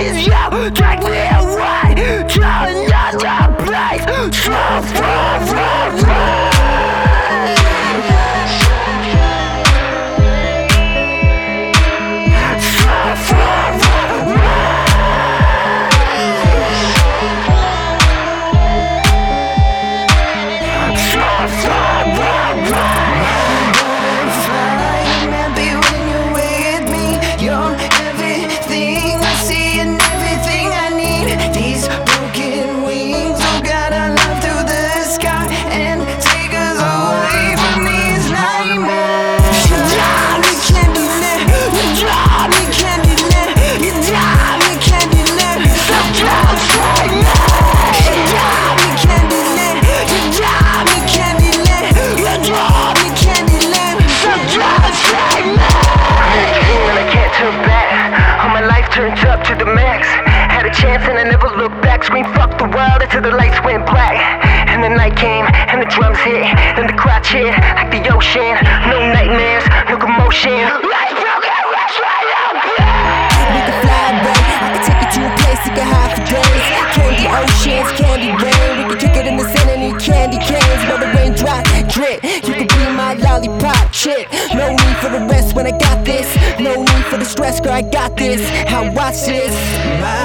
wishes you take me away to another place so far away. Turned up to the max. Had a chance and I never looked back. Screamed fuck the world until the lights went black. And the night came and the drums hit. Then the crowd cheered like the ocean. No nightmares, no commotion. Lights broke and rush right up. We can fly away. I can take you to a place you can hide for days. Candy oceans, candy rain. We can kick it in the sun and eat candy canes. Let the rain drop, drip. You can be my lollipop chick. No need for the rest when I got this. No need for the stress, girl, I got this. I watch this.